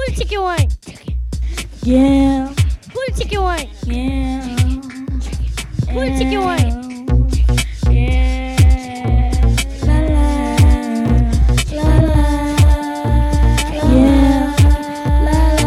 the chicken wing? Yeah. Who the chicken wing? Yeah. Who the chicken wing? Yeah. La la. La la. Yeah. La la.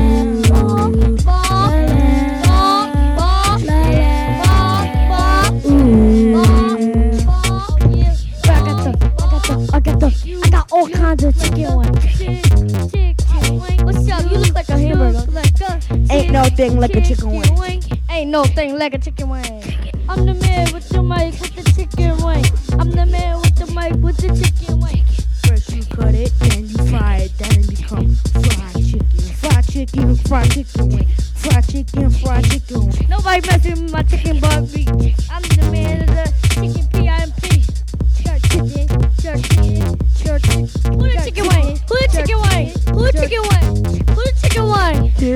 I got all kinds of chicken wings. What's up? You look like a hamburger. Ain't no thing like a chicken wing. Ain't no thing like a chicken wing. I'm the man with the mic with the chicken wing. I'm the man with the mic with the chicken wing. First you cut it, then you fry it, then it become fried chicken. Fried chicken, fried chicken wing. Fried chicken, fried chicken wing. Nobody messing with my chicken butt meat. I'm the man of the chicken P.I.M.P. Church chicken, church chicken, church chicken. Who the chicken wing? Who the chicken wing? Who the chicken wing? Who the chicken wing?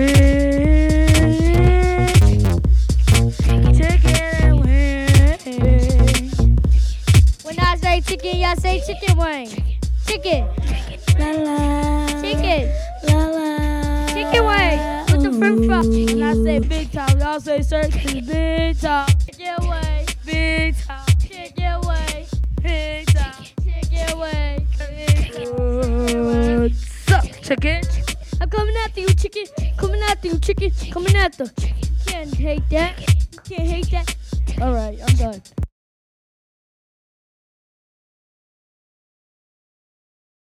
Chicken wing. When I say chicken, y'all say chicken wing. Chicken, La la. chicken, La la. chicken wing. With the french fries. When I say big time, y'all say circus. Big time, chicken wing. Big time. Chicken wing. Big time. Chicken wing. What's up, chicken? I'm coming after you, chicken. Coming after you, chicken. Coming after. Can't hate that. Can't hate that. All right, I'm done.